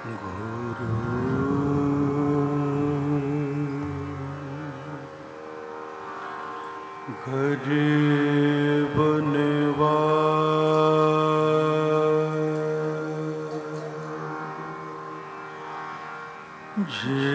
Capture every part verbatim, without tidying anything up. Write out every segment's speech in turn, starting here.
गरीब निवाज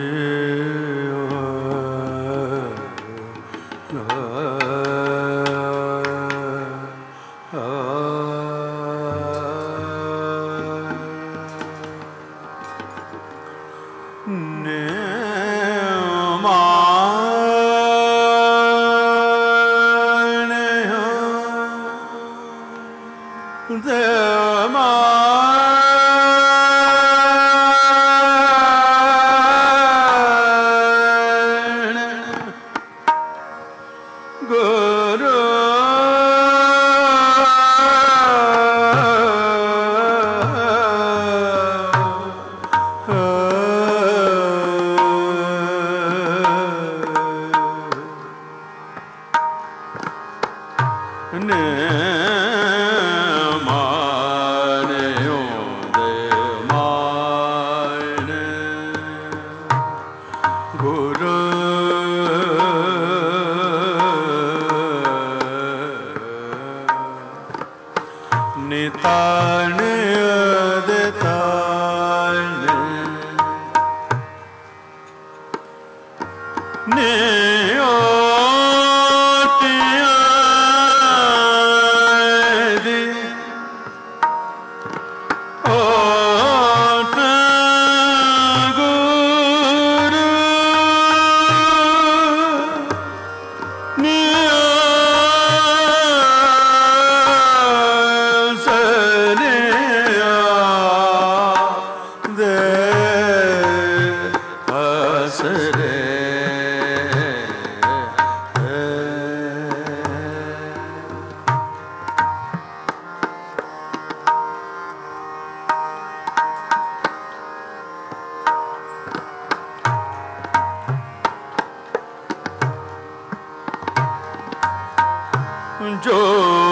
जो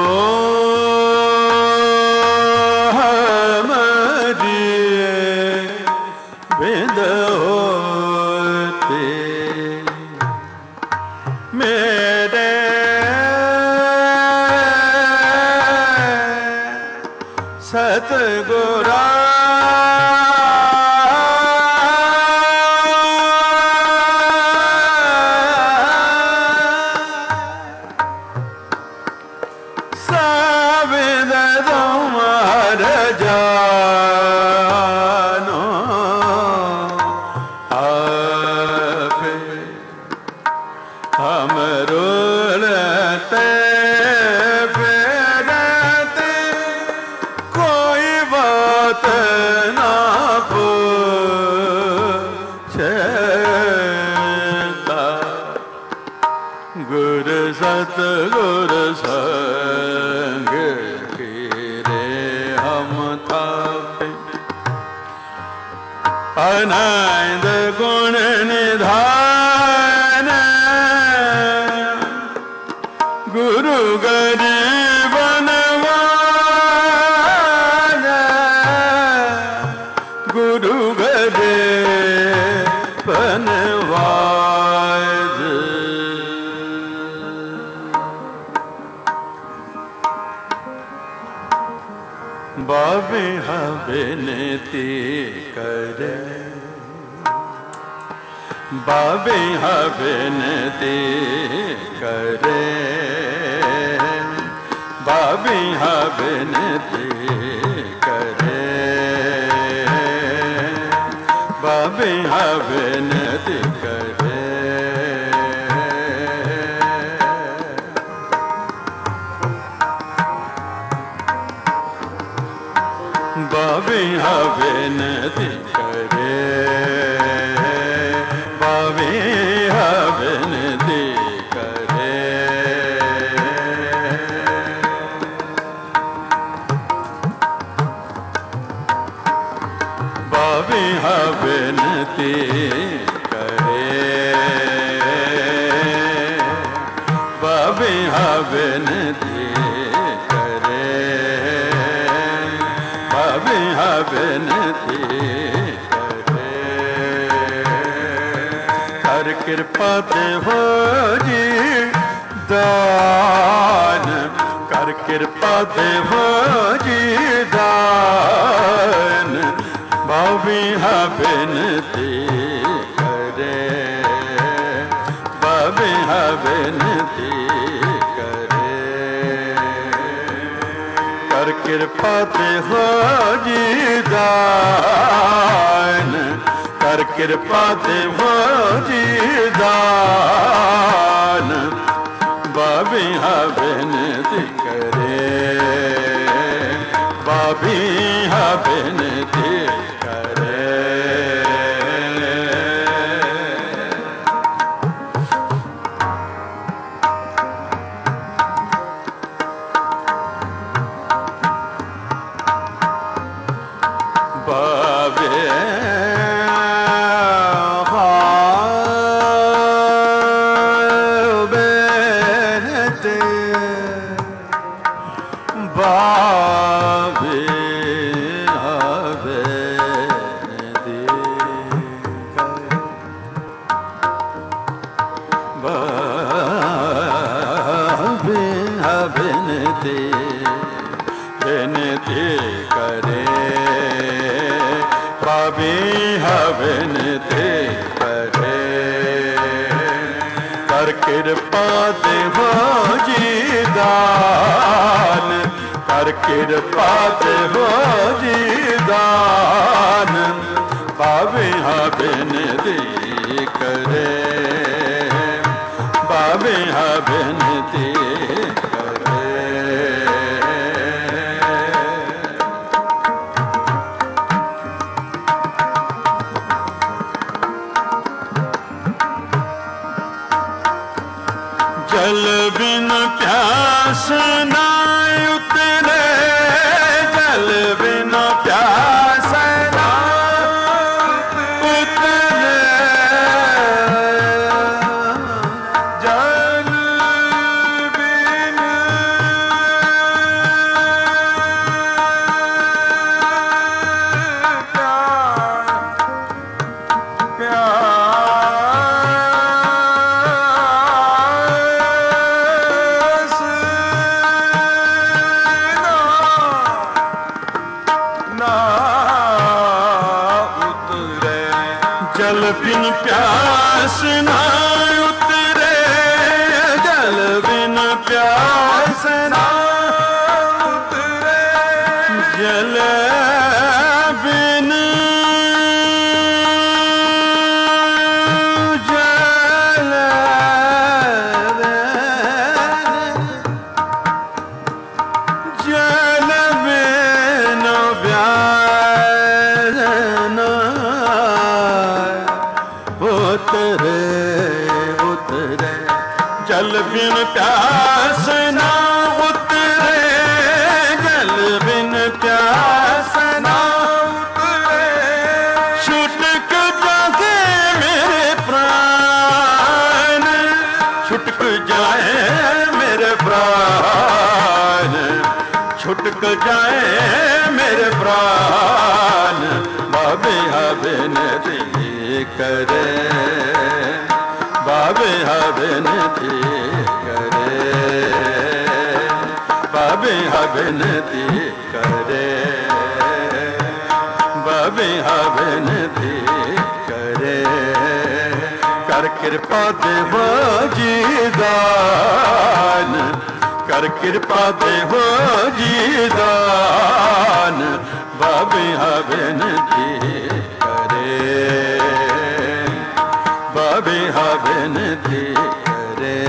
हमारी बिद होते मेरे सतगुरा सतगुर संग गिरे हम थापे अनंद गुण निधान गुरु गरीब निवाज गुरु गरीब निवाज बाबे बिनती करे बाबे बिनती करे बाबे बिनती करे बाबे बिनती करे बाबे बिनती करे बाबे बिनती करे बाबे बिनती करे बाबे बिनती करे बाबे बिनती ਕਿਰਪਾ ਦੇਵੋ ਜੀ ਦਾਨ, ਕਰ ਕਿਰਪਾ ਦੇਵੋ ਜੀ ਦਾਨ, ਬਾਬਿਹਾ ਬੇਨਤੀ ਕਰੇ, ਬਾਬਿਹਾ ਬੇਨਤੀ ਕਰੇ, ਕਰ ਕਿਰਪਾ ਦੇਵੋ ਜੀ ਦਾਨ, ਕਰ ਕਿਰਪਾ ਦੇਵੋ ਜੀ ਦਾਨ, ਬਾਬਿਹਾ ਬੇਨਤੀ ਕਰੇ, ਬਾਬਿਹਾ ਬੇਨਤੀ ਕਰੇ। ਬਾਬੇ ਬੇਨਤੀ ਕਰੇ, ਬਾਬਿਹਾ ਬੇਨਤੀ ਕਰੇ, ਕਰ ਕਿਰਪਾ ਦੇਵੋ ਜੀ ਦਾਨ, ਕਰ ਕਿਰਪਾ ਦੇਵੋ ਜੀ ਦਾਨ, ਬਾਬਿਹਾ ਬੇਨਤੀ ਕਰੇ, ਬਾਬਿਹਾ ਬੇਨਤੀ जल बिन प्यास ना उतरे, जल बिन प्यास ना उतरे, जल बिन प्यास जल बिन प्यास ना उतरे, जल बिन प्यास ना उतरे, जल बिन जल जल बिन उतरे, उतरे, जल बिन प्यास ना उतरे, जल बिन प्यास ना उतरे, छुटक जाए मेरे प्राण, छुटक जाए मेरे प्राण, छुटक जाए मेरे प्राण, बाबिहा बेनती करे, बाबिहा बेनती करे, बाबिहा बेनती करे, बाबिहा बेनती करे, कर कृपा देवो जी दान, कर कृपा देवो जी दान, बाबिहा बेनती करे, बाबिहा बेनती करे।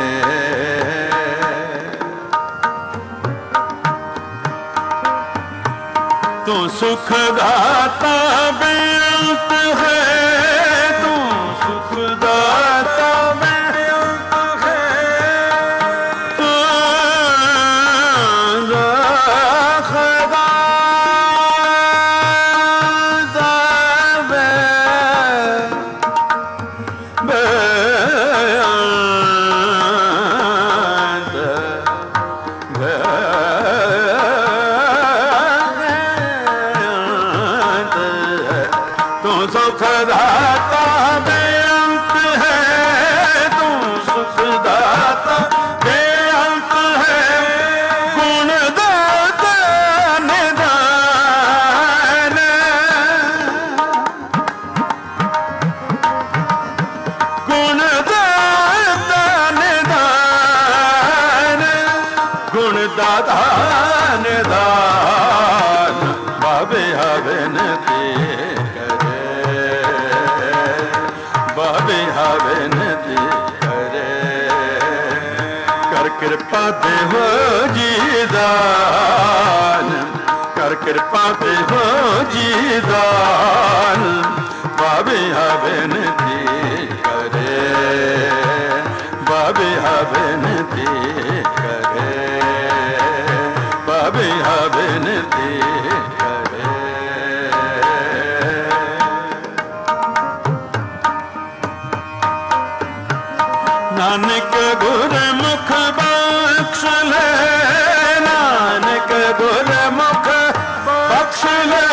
तू सुख दाता बेअंत है, तू सुख दाता बेअंत है, तू सुख दाता ਤੇ ਹੋ ਜੀ ਦਾਨ, ਕਰ ਕਿਰਪਾ ਤੇ ਹੋ ਜੀ ਦਾਨ, ਬਾਬਿਆ ਬੇਨਤੀ ਕਰੇ, ਬਾਬਿਆ ਬੇਨਤੀ ਕਰੇ, ਬਾਬਿਆ ਬੇਨਤੀ ਕਰੇ। ਨਾਨਕ ਗੁਰਮੁਖ ਬਖਸ਼ ਲੈ, ਨਾਨਕ ਗੁਰਮੁਖ ਬਖਸ਼ ਲੈ,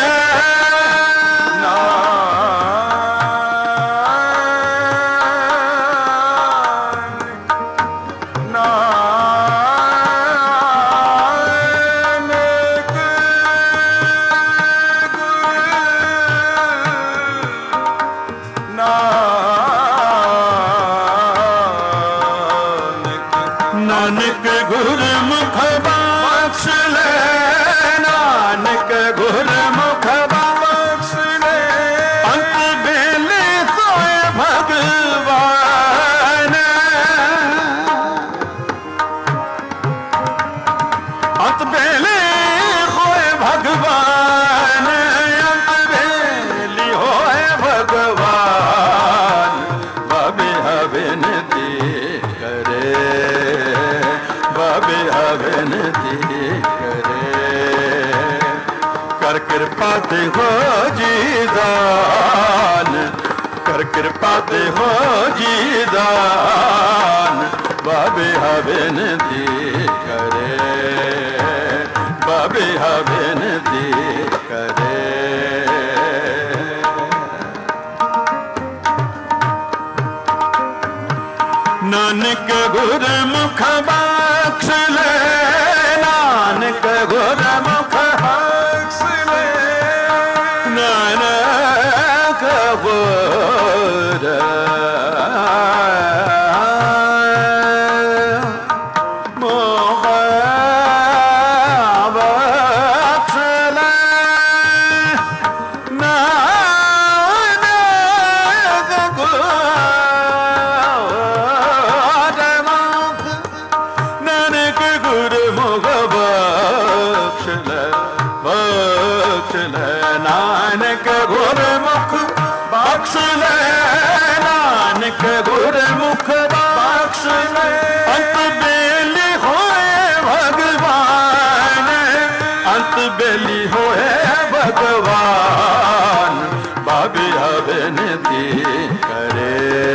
ਨਾਨਕ ਗੁਰਮੁਖ ਬਖਸ਼ ਲੈ, ਨਾਨਕ ਗੁਰਮੁਖ ਬਖਸ਼ ਲੈ, ਅੰਤ ਵੇਲੇ ਸੋਏ ਭਗਵਾਨ, ਅੰਤ ਵੇਲੇ ਹੋਏ ਭਗਵਾਨ, ਅੰਤ ਵੇਲੇ ਹੋਏ ਭਗਵਾਨ, ਬਾਬਿਆ ਬੇਨਤੀ ਕਰੇ, ਬਾਬਿਆ ਬੇਨਤੀ ਕਰੇ, ਕਰ ਕਿਰਪਾ ਤੇ ਹੋ ਜੀ ਦਾਨ, ਕਰ ਕਿਰਪਾ ਤੇ ਹੋ ਜੀ ਦਾਨ, ਬਾਬਿਆ ਬੇਨਤੀ ਕਰੇ, ਬਾਬਿਆ ਬੇਨਤੀ ਕਰੇ। ਨਾਨਕ ਗੁਰਮੁਖ ਬਖਸ਼ ਲੈ, ਨਾਨਕ ਗੁਰਮੁਖ ਬਖਸ਼ ਲੈ, ਨਾਨਕ ਗੁਰ ਮੁਖ ਬਖਸ਼ ਲੈ, ਨਾਨਕ ਗੁਰ ਗੁਰਮੁਖ ਬਖਸ਼ ਲੈ, ਬਖਸ਼ ਲੈ, ਨਾਨਕ ਗੁਰਮੁਖ ਬਖਸ਼ ਲੈ, ਨਾਨਕ ਗੁਰਮੁਖ ਬਖਸ਼ ਲੈ, ਅੰਤ ਬੇਲੀ ਹੋਏ ਭਗਵਾਨ, ਅੰਤ ਬੇਲੀ ਹੋਏ ਭਗਵਾਨ, ਬਾਬਿਆ ਬੇਨਤੀ ਕਰੇ,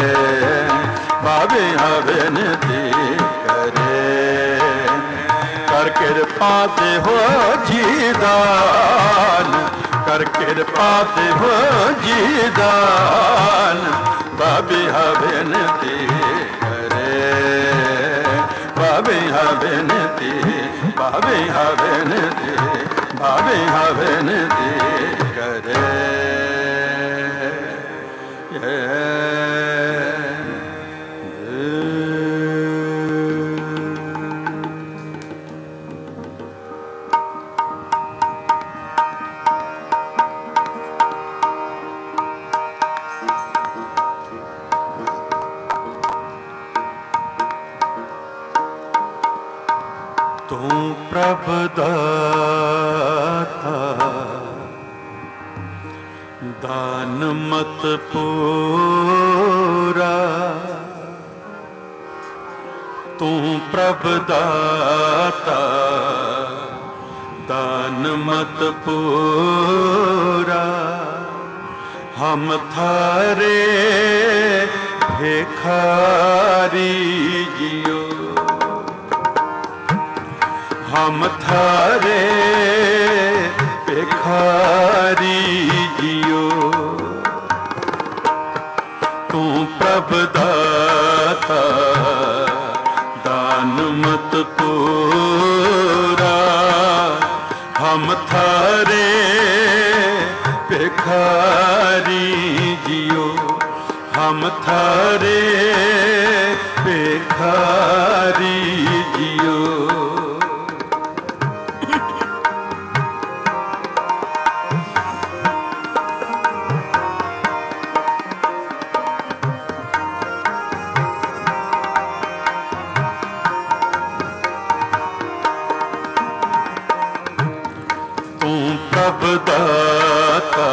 ਬਾਬਿਆ ਬੇਨਤੀ ਕਰੇ, ਕਰ ਕਿਰਪਾ ਤੇ ਹੋ ਜੀ ਦਾਨ, ਕਰ ਕਿਰਪਾ ਤੇ ਹੋ ਜੀ ਦਾਨ, ਬਾਬਿਆ ਬੇਨਤੀ ਕਰੇ, ਬਾਬਿਆ ਬੇਨਤੀ, ਬਾਬਿਆ ਬੇਨਤੀ, ਬਾਬਿਆ ਬੇਨਤੀ ਕਰੇ। ਤੂੰ ਪ੍ਰਭ ਦਾਤਾ ਦਾਨ ਮਤ ਪੂਰਾ, ਤੂੰ ਪ੍ਰਭ ਦਾਤਾ ਦਾਨ ਮਤ ਪੂਰਾ, ਹਮ ਥਾਰੇ ਭਿਖਾਰੀ ਜਿਉ, ਹਮ ਥਾਰੇ ਭਿਖਾਰੀ ਜਿਉ, ਤੂੰ ਪ੍ਰਭ ਦਾਤਾ ਦਾਨ ਮਤ ਪੂਰਾ, ਹਮ ਥਾਰੇ ਭਿਖਾਰੀ ਜਿਉ, ਹਮ ਥਾਰੇ ਭਿਖਾਰੀ ਜਿਉ। प्रभ दाता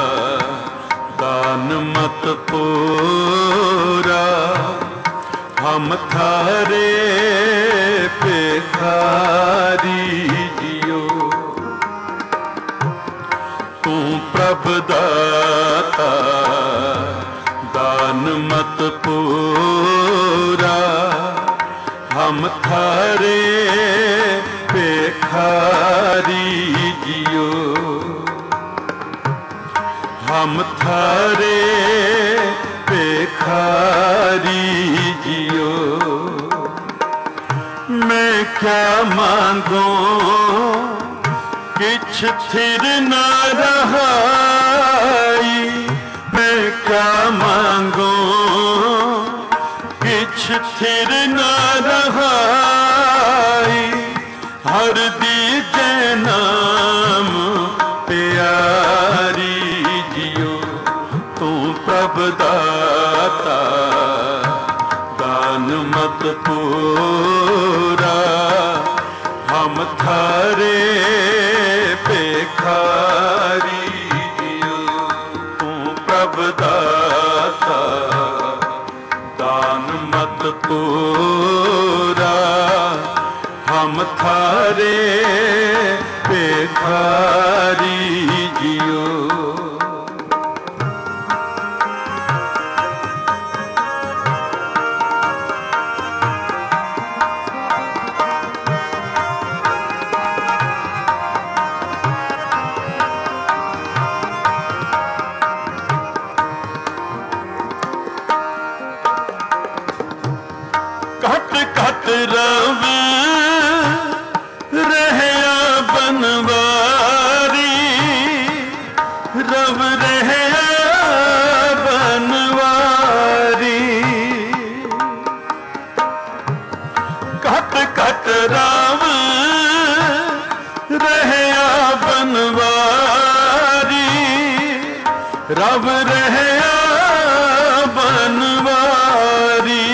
दान मत पूरा, हम थारे भिखारी जियो। तू प्रभ दाता दान मत पूरा, हम थारे भिखारी जियो। हम थारे भिखारी जियो। मैं क्या मांगू किछ थिर न रहाई, मैं क्या मांगू किछ थिर न रहाई, हर दीजे नाम प्यारी जियो। तू प्रभ दाता दान मत पूरा, हम थारे भिखारी जियो। तू प्रभ दाता दान मत पूरा, हम थारे भिखारी जियो। घट घट रव रहया बनवारी, रव रहया बनवारी। घट घट रव रहया बनवारी, रव रहया बनवारी।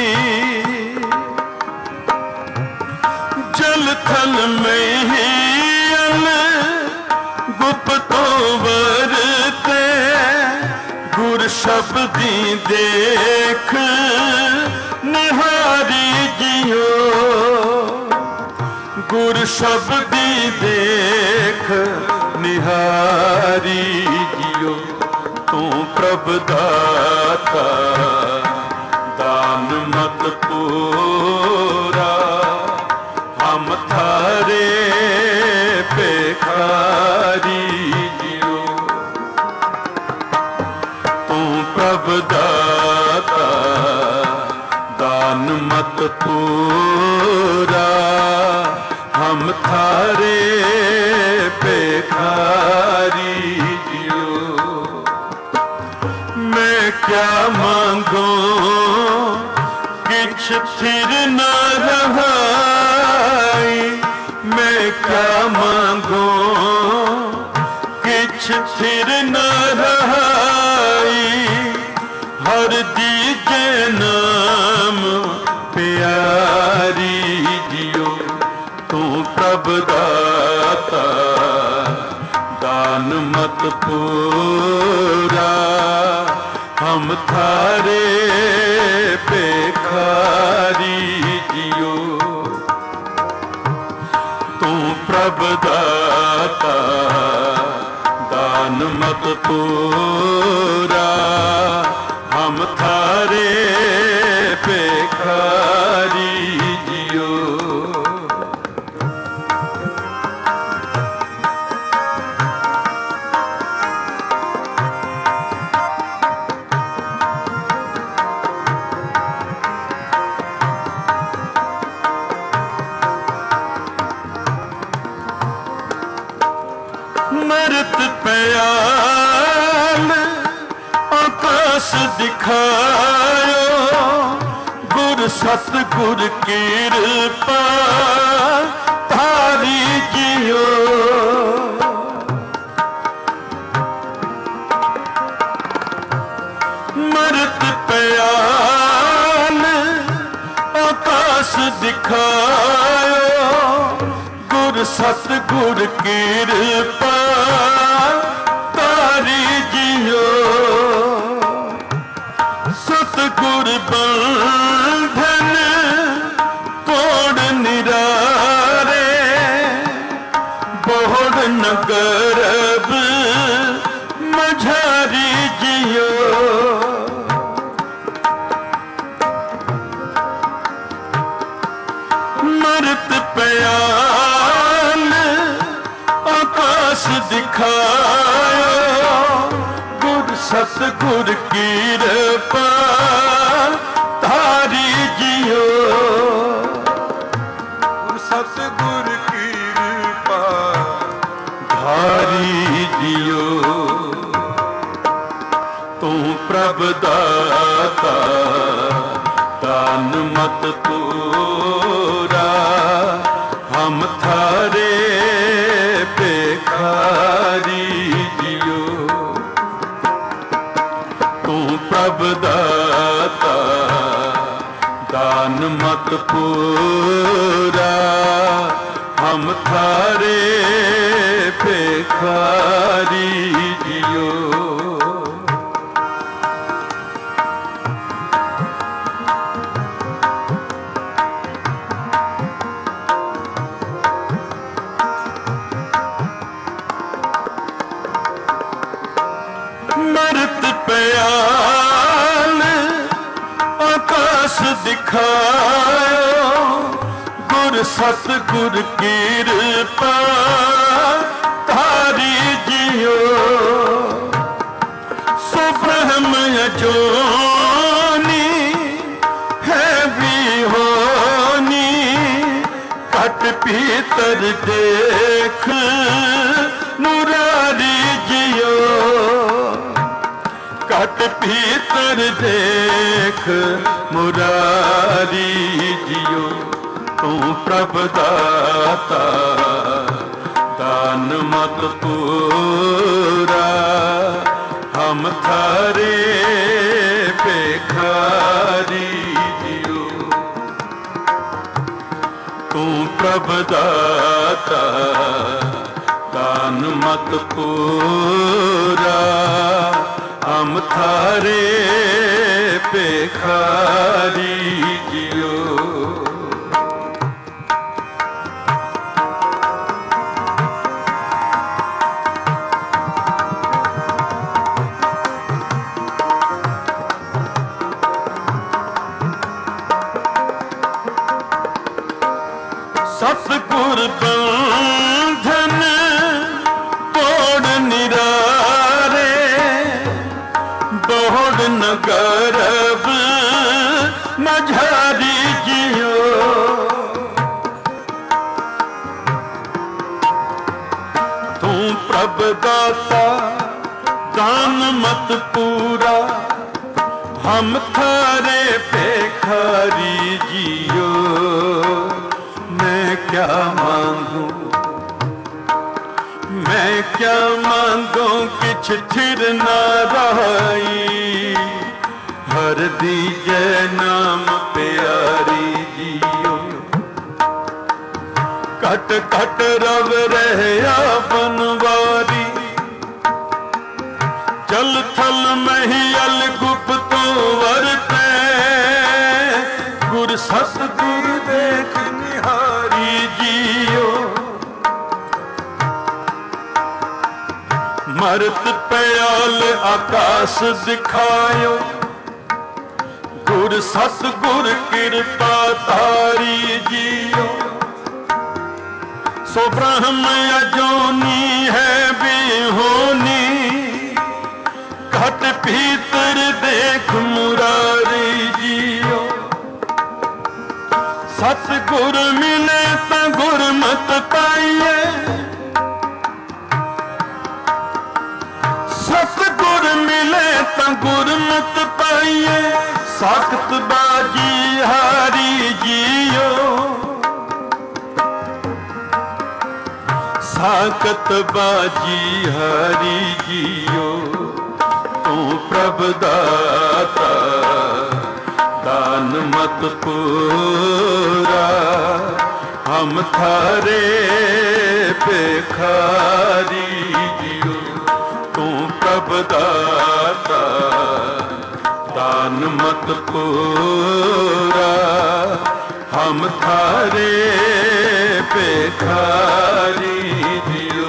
जल थल में ही अल गुप्तो वरते, गुर शब्दी देख निहारी जियो। गुर शब्दी देख निहारी जियो। तू प्रभ दाता दान मत पूरा, हम थारे भिखारी जियो। तू प्रभ दाता दान मत पूरा, हम थारे भिखारी जियो। मैं क्या मांगू किछ थिर न रहाई, मैं क्या मांगू किछ थिर न रहाई, हर दीजे नाम प्यारी जियो। तू प्रभ दाता दान मत पूरा, हम थारे भिखारी जियो। तू प्रभ दाता दान मत पूरा, हम थारे भिखारी जियो। मृत प्याल आकाश दिखायो, गुर सतगुर कृपा धारी जियो। मृत प्याल आकाश दिखायो, गुर सतगुर कृपा दिखायो गुर सतगुर कृपा तारी जियो गुर सतगुर कृपा धारी जियो तू प्रभ दाता दान मत पूरा हम थारे भिखारी जियो तू प्रभ दाता दान मत पूरा हम थारे भिखारी जियो मरत प्याल आकाश दिखायो गुर सतगुर कृपा तारी जियो सो ब्रह्म अजोनी है भी होनी कट भीतर देख मुरारी जियो कट भीतर देख मुरारी जियो तू प्रभ दाता दान मत पूरा हम थारे भिखारी जियो तू प्रभ दाता दान मत पूरा हम थारे भिखारी जियो सतगुर बंधन तोड़ निरारे दौड़ न गर्भ मझारी जियो तू प्रभ दाता दान मत पूरा हम थारे भिखारी जियो मैं क्या मांगू मैं क्या मांगू किछ थिर ना रही हर दीजे नाम प्यारी जियो कट कट रव रहया बनवारी जल थल महियल गुप्तो वरते गुर सतगुर देख निहारी जियो मरत प्याल आकाश दिखायो गुर सतगुर कृपा तारी जियो सो ब्रह्म अजोनी है बेहोनी घट भीतर देख मुरारी जियो सतगुर मिले तो गुरमत पाइए सतगुर मिले तो गुरमत पाइए साखत बाजी हारी जियो साखत बाजी हारी जियो तू प्रभ दाता दान मत पूरा हम थारे भिखारी जियो तू प्रभ दाता दान मत पूरा हम थारे भिखारी जियो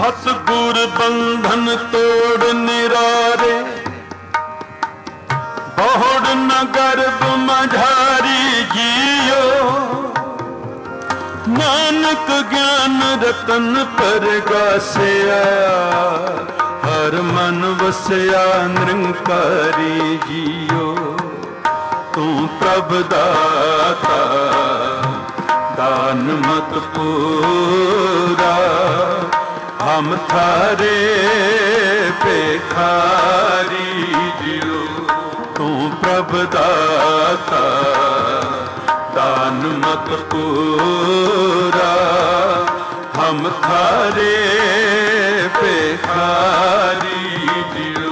सतगुर बंधन तोड़ निरारे, बहुड़ न गर्भ मझारी जियो। नानक ज्ञान रतन परगासिया, हर मन वसिया निरंकारी जियो। तू प्रभ दाता दान मत पूरा, हम थारे भिखारी जियो। तू प्रभ दाता दान मत पूरा, हम थारे भिखारी जियो।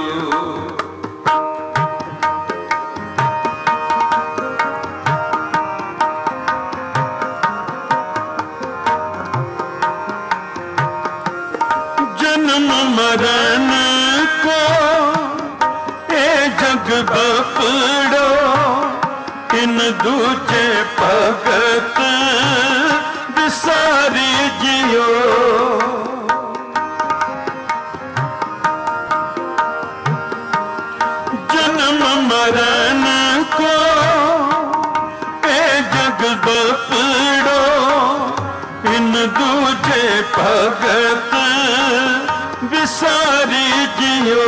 जन्म मरण को ए जग बपड़ो, इन दूजे भगत विसारी जियो। जन्म मरण को ए जग बपड़ो, इन दूजे भगत विसारी जियो।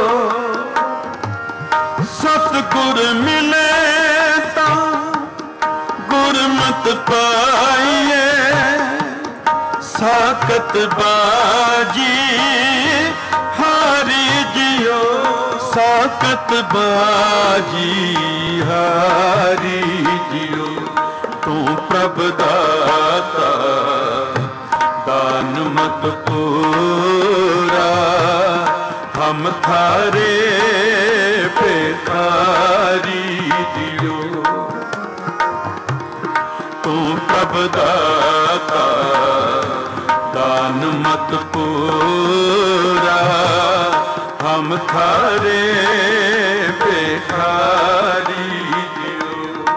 सतगुर मिले ता गुरमत पाइए, साकत बाजी हारी जियो। साकत बाजी हारी जियो। तू प्रभ दाता दान मत पूरा, हम थारे भिखारी जियो। तू प्रभ दाता दान मत पूरा, हम थारे भिखारी जियो।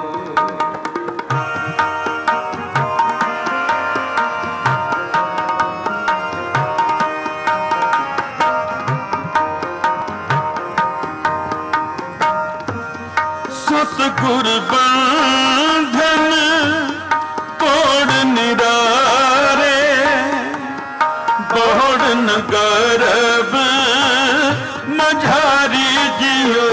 सतगुर बंधन तोड़ निरारे, बहुड़ न गर्भ मझारी जियो।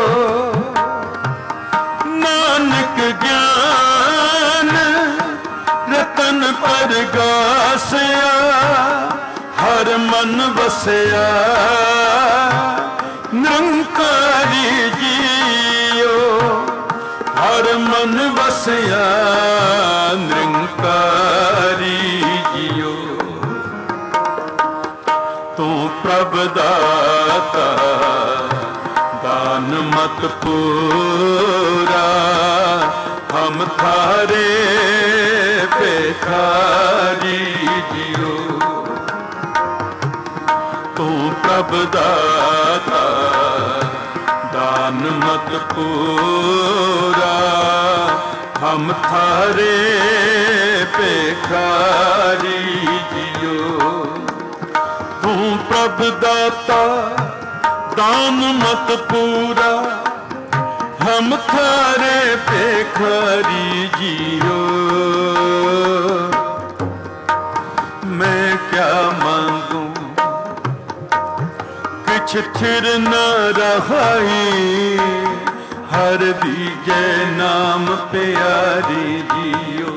नानक ज्ञान रतन परगासिया, हर मन वसिया निरंकारी जियो। हर मन वसिया निरंकारी जियो। तू प्रभ दाता दान मत पूरा, हम थारे भिखारी जियो। तू प्रभ दाता दान मत पूरा, हम थारे भिखारी जियो। तू प्रभ दाता दान मत पूरा, हम थारे भिखारी जियो। मैं क्या मांगूं किछ थिर न रहाई, हर दीजे नाम प्यारी जियो।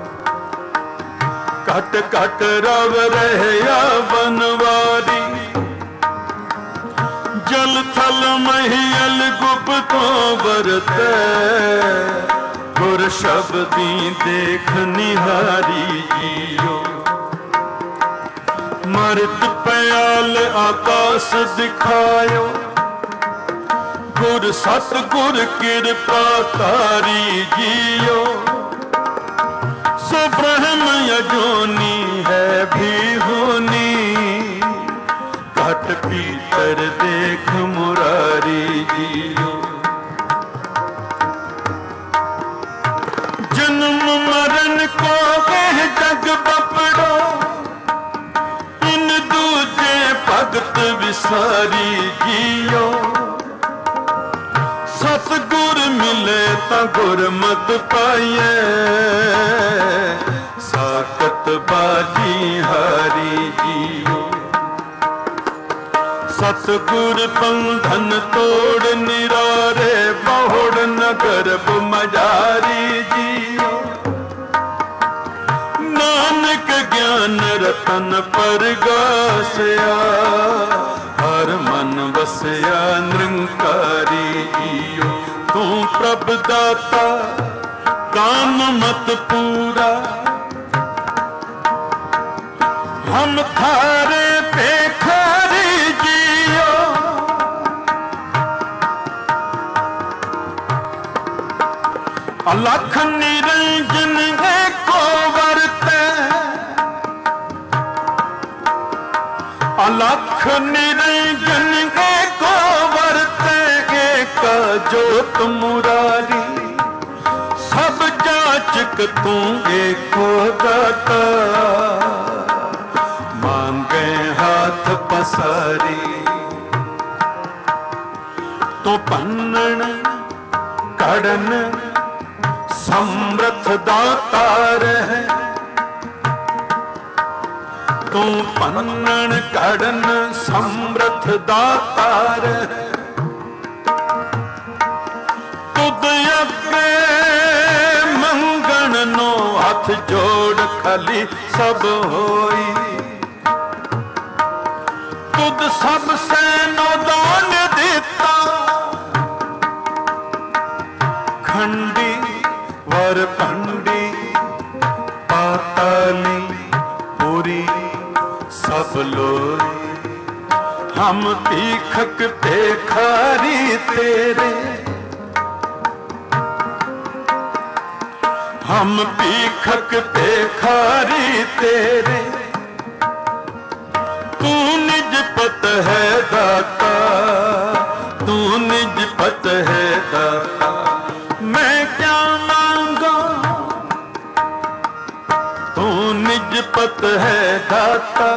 कट कट रव रहया बनवारी, जल थल महियल गुप्तो बरतै। गुर शब्दी देख निहारी जियो। मृत प्याल आकाश दिखायो, गुर सतगुर कृपा तारी जियो। सो ब्रह्म अजोनी है भी होनी, घट पीतर देख मुरारी जियो। जन्म मरण को कह जग बपड़ो, इन दूज भगत विसारी जियो। सतगुर मिले ता गुरमत पाइए, साकत बाजी हारी जियो। सतगुर बंधन तोड़ निरारे बहुड़ नगर मजारी जियो। नानक ज्ञान रतन परगासया, हर मन बसया निरंकारी जियो। तू प्रभ दाता काम मत पूरा, हम थारे पेखारी जियो। अलख निरंजन एको वरते, अलख निरंजन एको वरते। एक जोत मुरारी सब जाचक तू एको दाता, मांगे हाथ पसारी। तो पन्नन कड़न समर्थ दातार है, तू पन्नन कड़न समर्थ दातार है। तुद अगे मंगण नो हाथ जोड़ खाली सब होई। तुद सब सैनो दान दिता, खंडी वर पंडी पाताली पूरी सब लोई। हम तीखक पेखारी तेरे, हम तीखक पेखारी तेरे। तू निज पत है दाता, तू निज पत है दाता। मैं क्या मांगा, तू निज पत है दाता।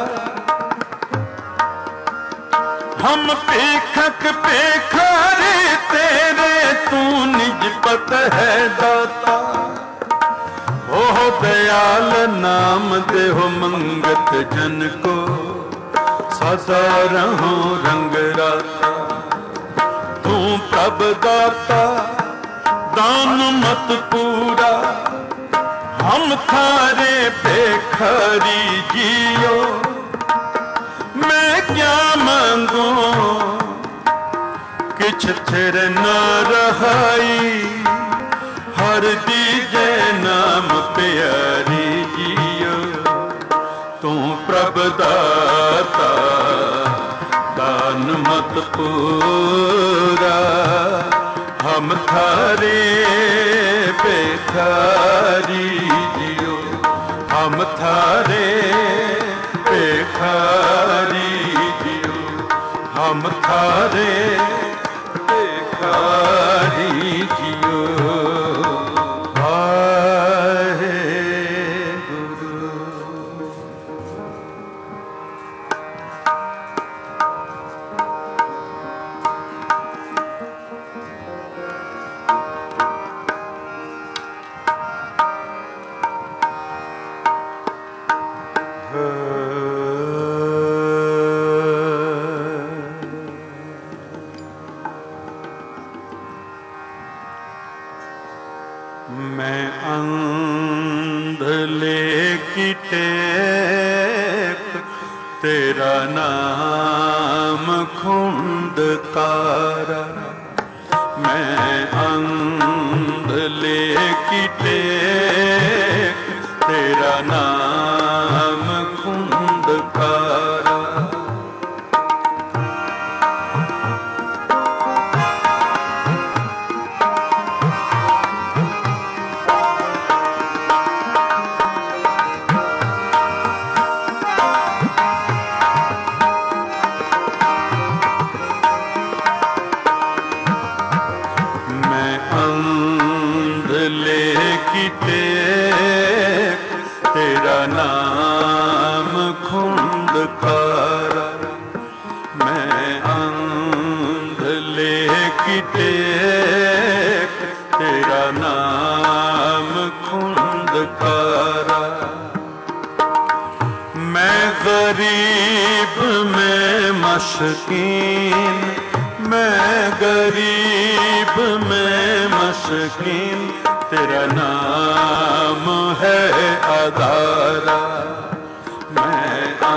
हम पेखक पेखारी तेरे, तू निज पत है दाता। ओह दयाल नाम देहो मंगत जन को, सदा रहो रंग राता। तू प्रभ दाता दान मत पूरा, हम थारे पेखारी जियो। मैं क्या मांगू किछ थिर न रहाई, हर दीजे नाम प्यारी जियो। तू प्रभ दाता दान मत पूरा, हम थारे पेखारी जियो। हम थारे पेखारी जियो, हम थारे पेखारी जियो। मैं अंधले की टेक, तेरा नाम खुंडकारा। मैं अंधले की टेक, तेरा नाम खुंडकारा। तेरा नाम खुंडकारा। खुंदकारा। मैं गरीब में मशकीन, मैं गरीब में मशकीन, तेरा नाम है आधारा। मैं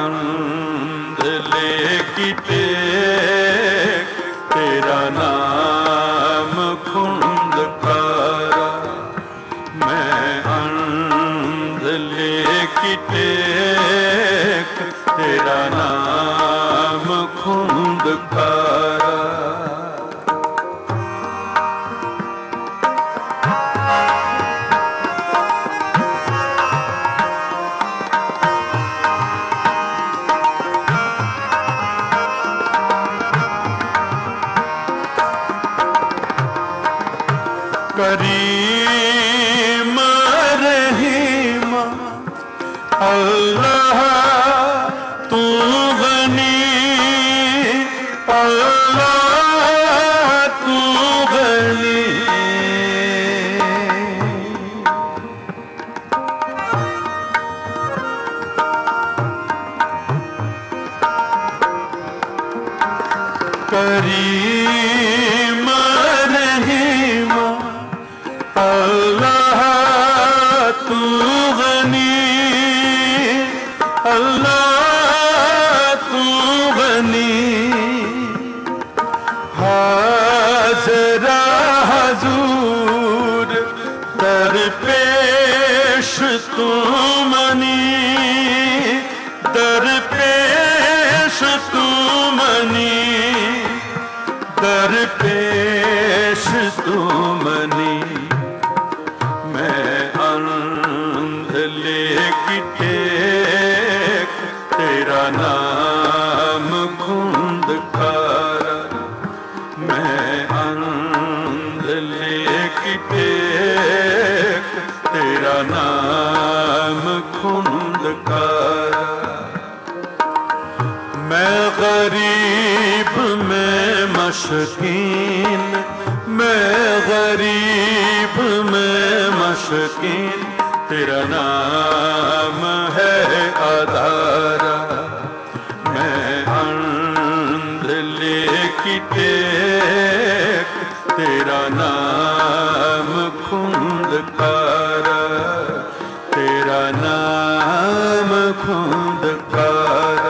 अंधले की टेक, तेरा नाम खुंदकारा। मैं अंधले की टेक, तेरा नाम खुंदकारा। करीम रहीम अल्लाह तू गनी, अल्लाह तू गनी। करीम रहीम अल्लाह तू गनी, अल्लाह तू गनी। हाज़रा हज़ूर दरपेश तू मनी, दरपेश तू मनी, दरपेश तू मनी। मैं अंधले की टेक, तेरा नाम खुंदकारा। मैं अंधले की टेक, तेरा नाम खुंदकारा। मैं गरीब में मशकीन, मैं गरीब में मशकीन, तेरा नाम है आधारा। मैं अंधले की टेक, तेरा नाम खुंदकारा, तेरा नाम खुंदकारा।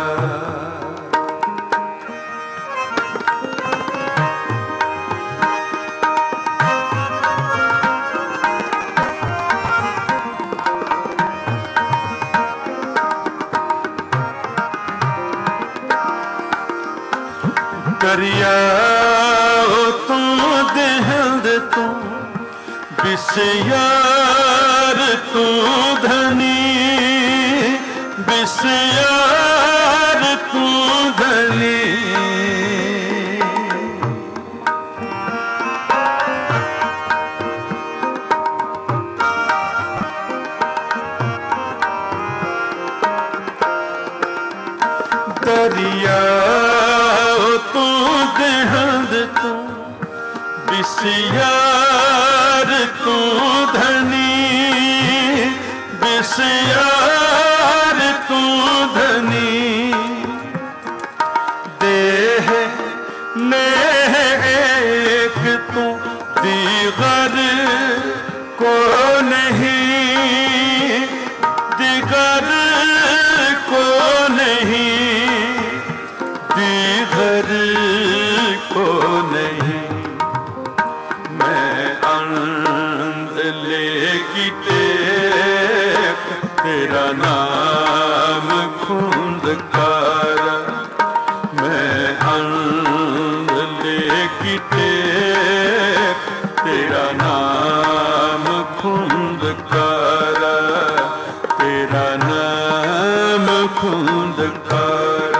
दरिया तू देहंद तू बिस्यार तू धनी, बिस्यार तू धनी। दरिया तू देहंद तू बिस्यार तू धनी, बिस्यार तू धनी। देह नेह एक तू दीगर को नहीं, दीगर को नहीं, दीगर को नहीं। मैं अंधले की टेक, तेरा नाम खुंदकारा। मैं अंधले की टेक, तेरा नाम खुंदकारा, तेरा नाम खुंदकारा।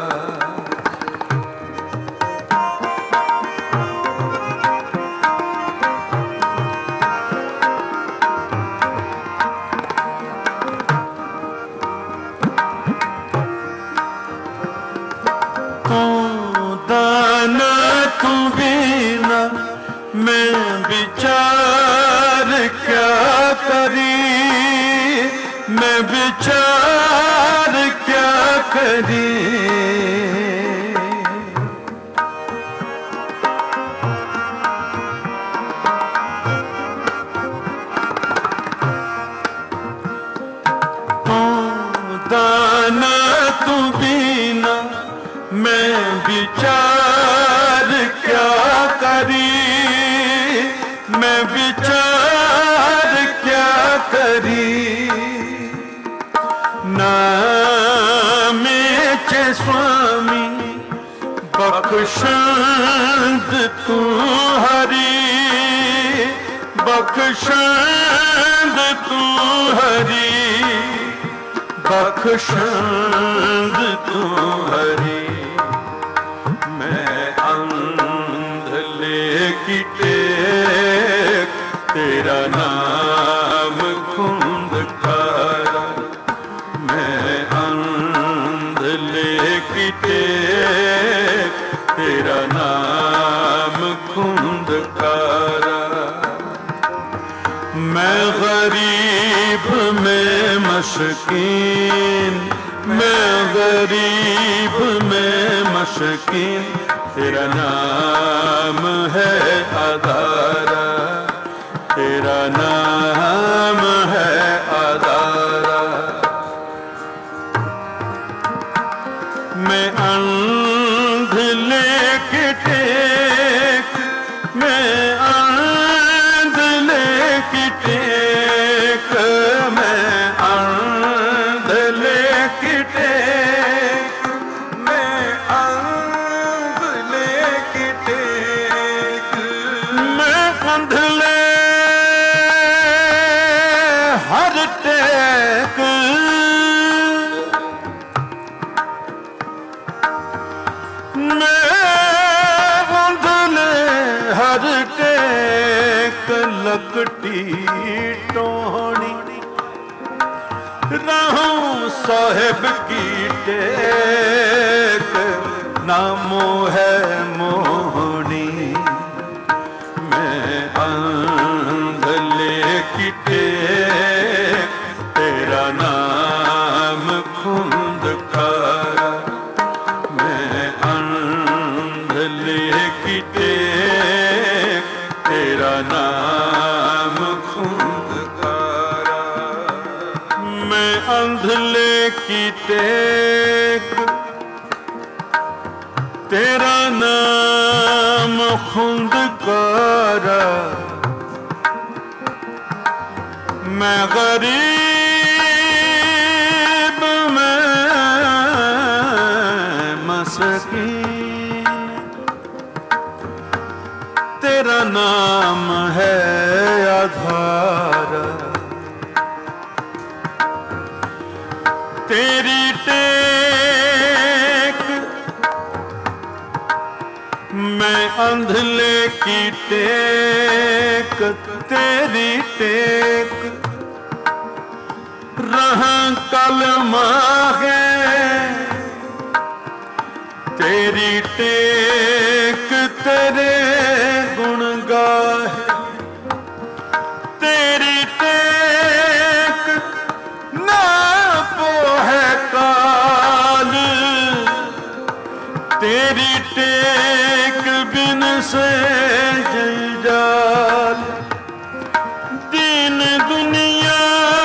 तू दाना तू बिना मैं विचार क्या करी, मैं विचार क्या करी। दाना तू बीना मैं विचार क्या करी, मैं विचार क्या करी। नामे चे स्वामी बख्शंद तू हरी, बख्शंद तू हरी, बख्शंद तू हरी। मैं अंधले की टेक तेरा नाम खुंदकारा, मैं अंधले की टेक तेरा नाम खुंदकारा। मैं गरीब में मशकीन, मैं गरीब में मशकीन, तेरा नाम है आधारा, तेरा नाम है आधारा। मैं अंधले के टेक, मैं अंधले की टेक, मैं अंधले की टेक, मैं अंधले की टेक, मैं अंधले हर टेक, मैं अंधले हर टेक। लकटी टोहनी रहूं साहिब की टेक, नामो है मोहनी। मैं अंधले की टेक तेरा नाम खुंदकारा, मैं अंधले की टेक तेरा नाम खुंदकारा। मैं अंधले की टेक तेरा नाम खुंदकारा। मैं गरीब में मस्कीन, तेरा नाम है आधारा। तेरी टेक मैं अंधले की टेक, तेरी टेक रहा कलमा है, तेरी टेक तेरे गुण गाहे। तेरी टेक ना पो है काल, तेरी टेक बिन से जंजाल। दीन दुनिया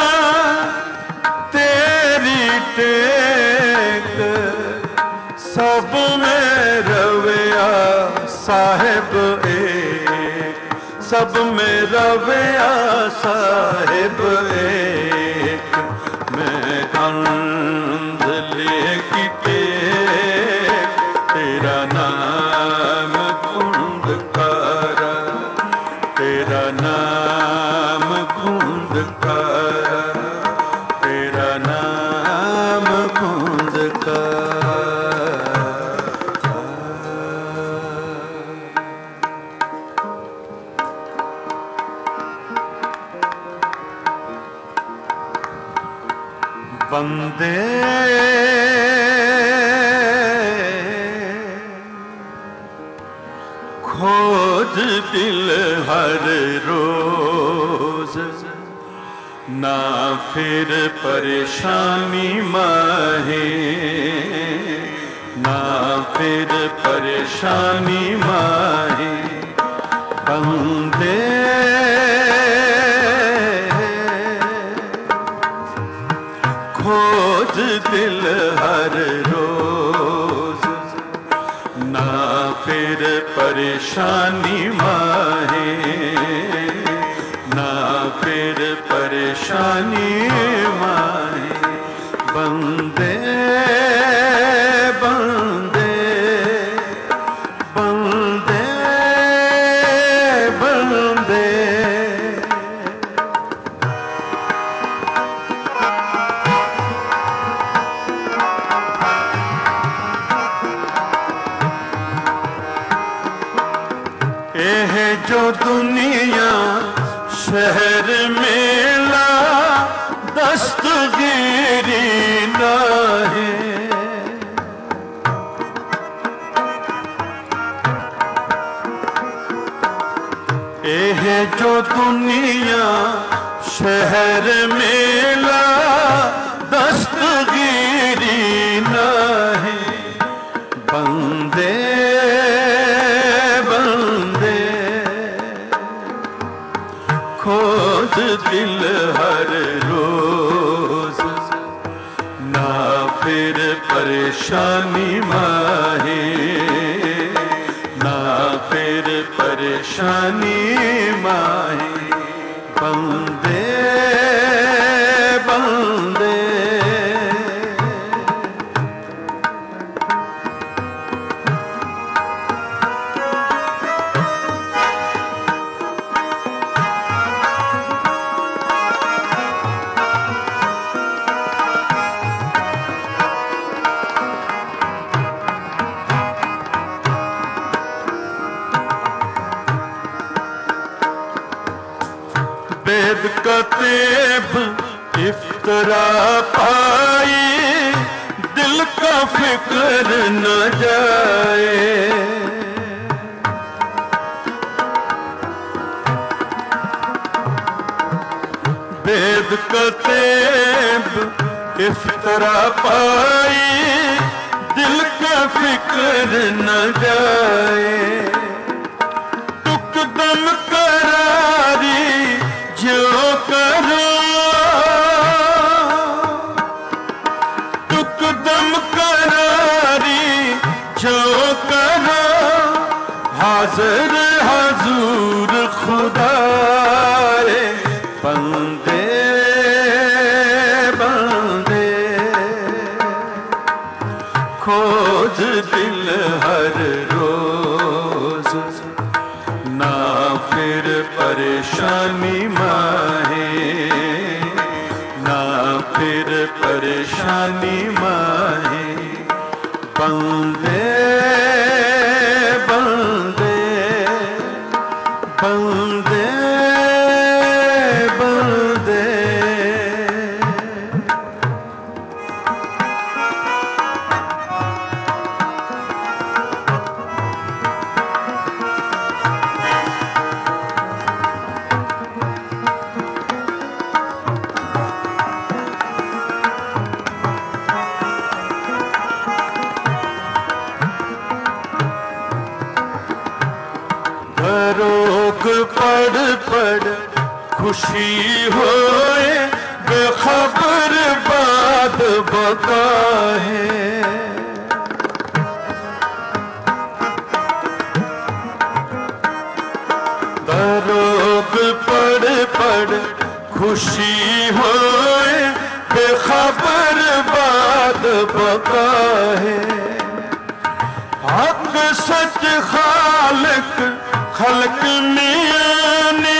तेरी टेक, सब में रवैया साहिब एक, सब में रवैया साहिब एक। मैं अंधले की टेक तेरा नाम खुंदकारा, तेरा नाम खुंदकारा, तेरा नाम खुंदकारा। बंदे खोज दिल हर रोज, ना फिर परेशानी माहे, ना फिर परेशानी माहे। बंदे खोज दिल हर रोज, ना फिर परेशानी माहे, ना फिर परेशानी माहे। बंदे बंदे बंदे बंदे एह जो दुनिया शहर मेला दस्तगीरी ना है। एह जो दुनिया शहर मेला दस्तगीरी ना है। बंदे खोज दिल हर रोज, ना फिर परेशानी माहे, ना फिर परेशानी माहे। बंदे बंदे वेद कतेब इफ्तरा पाई, दिल का फिक्र न जाए। वेद कतेब इफ्तरा पाई, दिल का फिक्र न जाए। तुकदम करारी जो करो, तुकदम करारी जो करो, हाजिर हजूर खुदाए। बंदे बंदे खोज दिल हर रोज, ना फिर परेशानी माहे, ना फिर परेशानी माहे। बंदे बंदे बंदे बंदे रोग पड़ पड़ खुशी होए, बेखबर बात बका है। रोग पड़ पड़ खुशी होए, बेखबर बात बका है। हक सच खालिक खल्क मियां ने,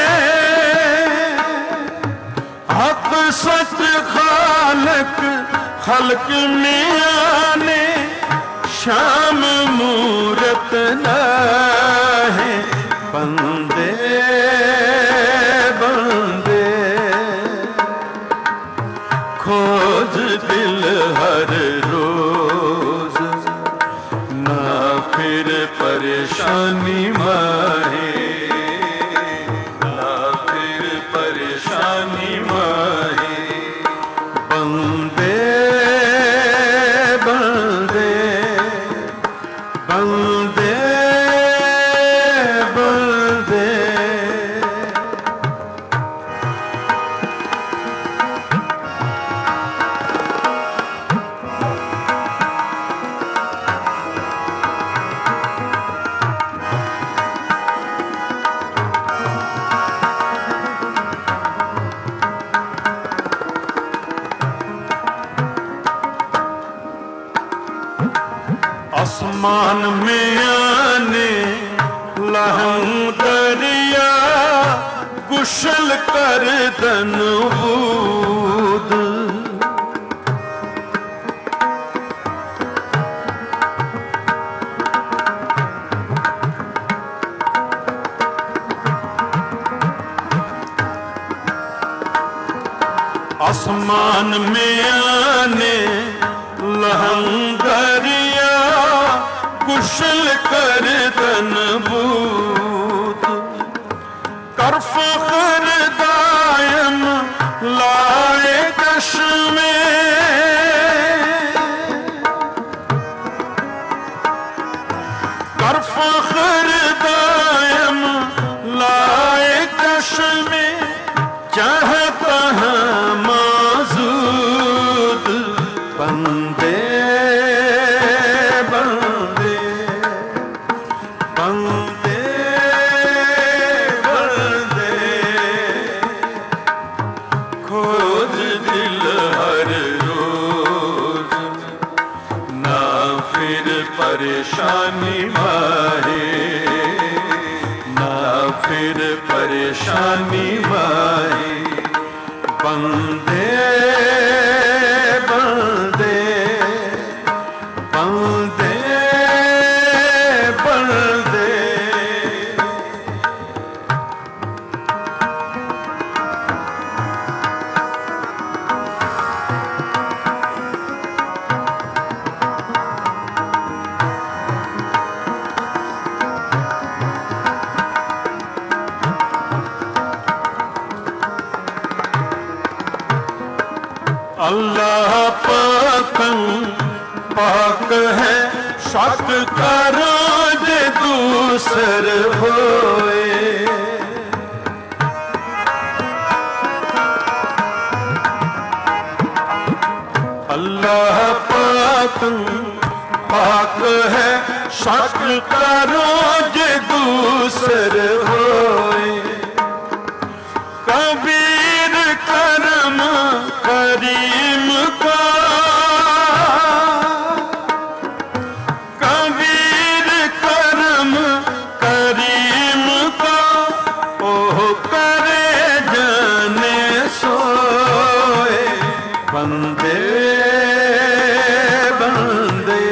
हक सच खालिक खल्क मियां ने, शाम मूरत न है। बंदे बंदे खोज दिल हर रोज, ना फिर परेशानी माहे, ना फिर परेशानी माहे। आसमान में आने लहंग दरिया गुशल कर दनबूद। आसमान में आने लहंग दरिया कुशल कर दनबूद। कर फख्र दायम लाए जश में, कर फख्र दायम लाए जश में, चाहता है मौजूद बंदे बंदे बंदे बंदे, खोज दिल हर रोज ना फिर परेशानी माहे, ना फिर परेशानी माहे। बंदे बंदे बंदे बंदे, अल्लाह पाक पाक है, शक करो जे दूसर होए। अल्लाह पाक पाक है, शक करो जे दूसर होए। कबीर करम करीम का, कबीर करम करीम का, ओह करे जाने सोए। बंदे बंदे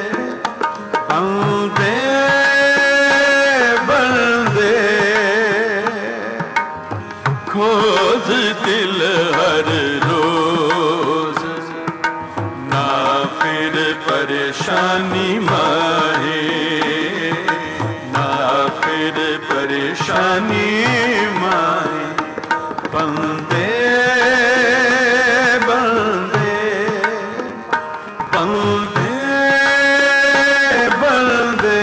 बंदे बंदे, खोज दिल हर रोज ना फिर परेशानी माहे, ना फिर परेशानी माहे। बंदे बंदे बंदे बंदे,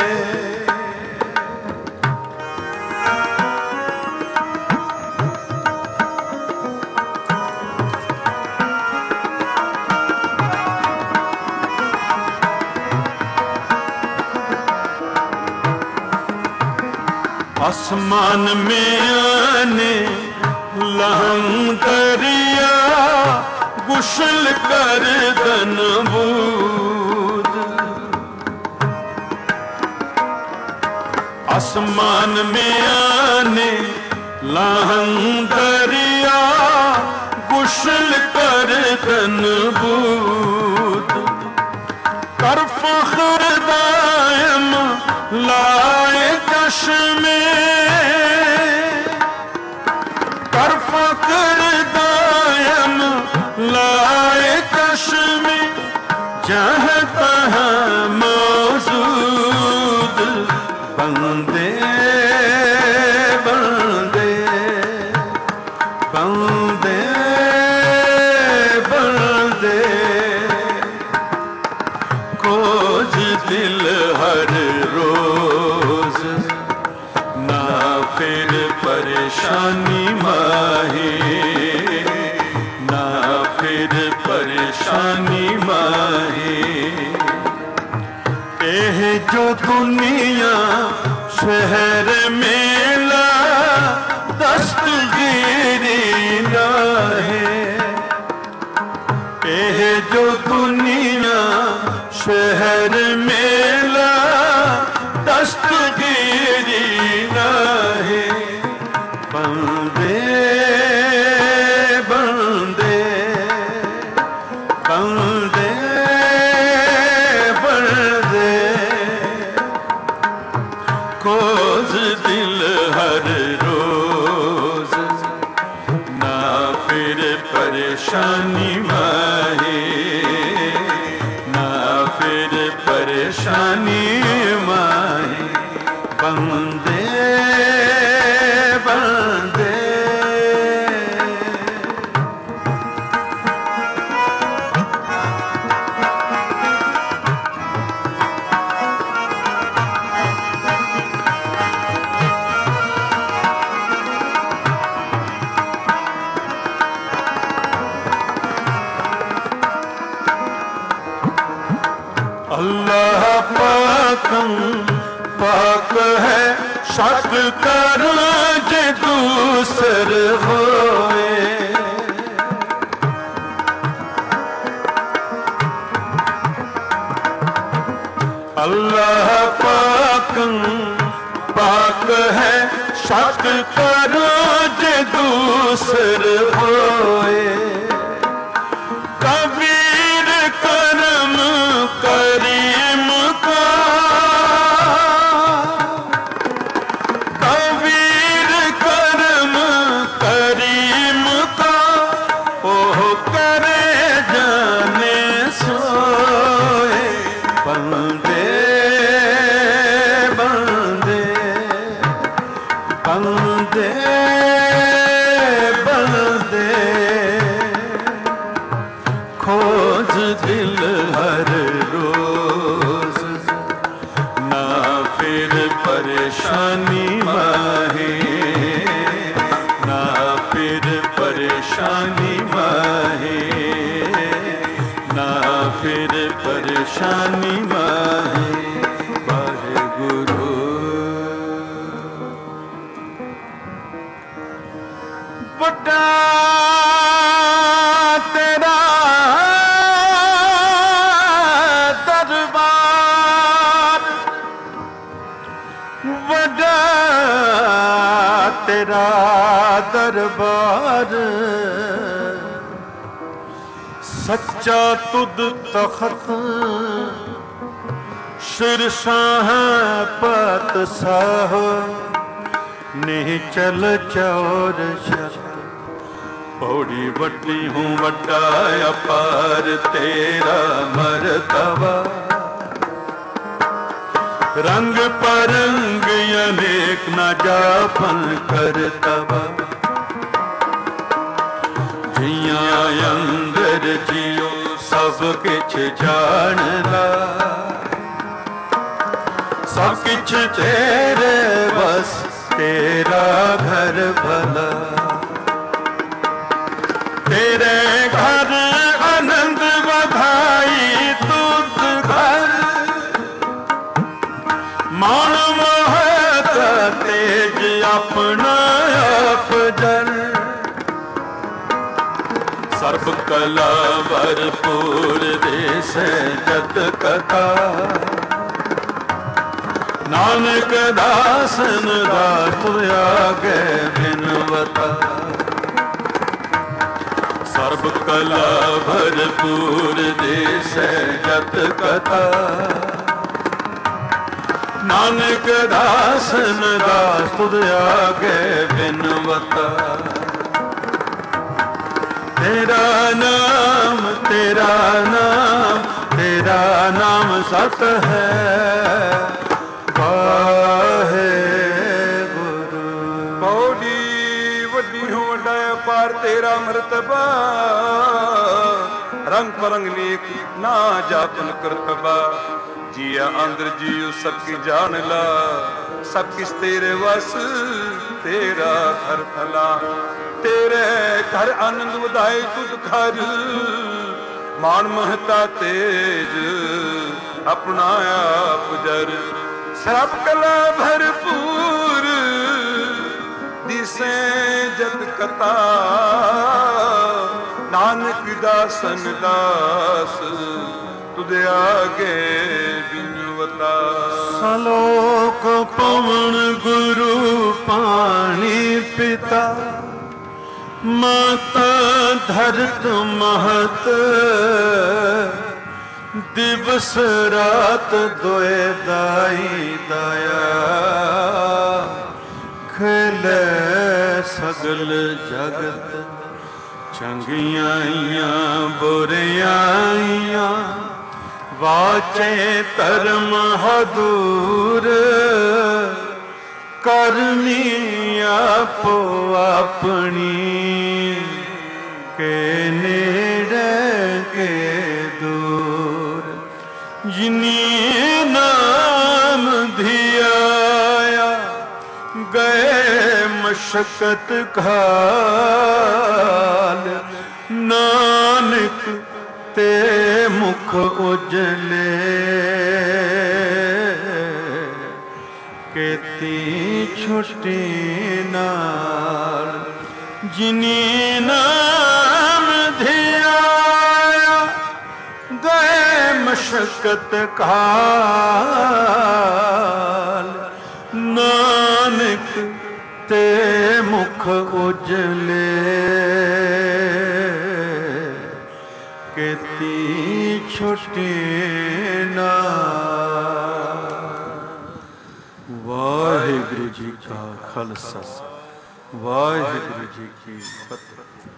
आसमान में आने लहंग दरिया गुशल कर दनबूद। आसमान में आने लहंग दरिया गुशल कर दनबूद। कर फख्र दायम लाए जश में, कर फख्र दायम लाए जश में, चाहता है मौजूद बंदे बंदे बंदे बंदे, खोज दिल हर रोज ना फिर परेशानी माहे, ना फिर परेशानी माहे। एह जो दुनिया शहर मेला दस्तगीरी ना है, एह जो दुनिया शहर हर मेला दस्तगीरी नहीं। बंदे बंदे बंदे बंदे खोज दिल हर रोज, ना फिर परेशानी माहे, ना फिर परेशानी माहे। बंदे बंदे अल्लाह पाकम पाक है, शक कर जे दूसर होए। अल्लाह पाकम पाक है, शक कर जे दूसर होए। कबीर करम करीम का, कबीर करम करीम का, ओह करे जाने सोए। बंदे बंदे बंदे बंदे खोज दिल हर रोज, ना फिर परेशानी माहे, ना फिर परेशानी माहे, ना फिर परेशानी माहे। वाहेगुरु बड़ा तेरा वड्डा तेरा दरबार, सच्चा तुद तखत शिरशाह पातशाह। नहीं चल चौर शत पौड़ी वड्डी हूँ वड्डा अपार तेरा मरतबा। रंग परंग अनेक न जापन करतबा। जिया अंदर जियो सब किछ जानला, सब किछ तेरे बस तेरा घर भला। तेरे घर आनंद बधाई तुद घर, मान महत तेज अपना आप जर। सर्व कला भरपूर देश जत कथा, नानक दासन दास आगे बिनवता। सर्व कला भरपूर देश जत कथा, नानक दासन दास तुद आगे बिनवता। तेरा नाम तेरा नाम तेरा नाम सत है। वाहे गुरु पौड़ी वड्डी हो वड्डा पार तेरा मरतबा। रंग परंग नेक ना जापन करतबा। जिया अंदर जियो सबकी जान ला, सब किस तेरे वस तेरा घर फला। तेरे घर आनंद वधाए तुद घर, मान महता तेज अपना आप जर। सब कला भरपूर दिसे जत कथा, नानक दासन दास तुद आगे बिनवता। सलोक पवन गुरु पानी पिता, माता धरत महत, दिवस रात दोए दाई दाया। खेले सगल जगत चंगियाइयां बुरियाइयां, वाचे धर्म हदूर, करनी आपो अपनी, के नेड़े के दूर। जिनी नाम धियाया, गए मशक्कत घाल। नानक ते मुख उजले, केती छुट्टी नाल। जिनी नाम धियाया, गए मशक्कत घाल। नानक ते मुख उजले, केती छुट्टी नाल। वाहिगुरु जी का खालसा, वाहिगुरु जी की फतेह।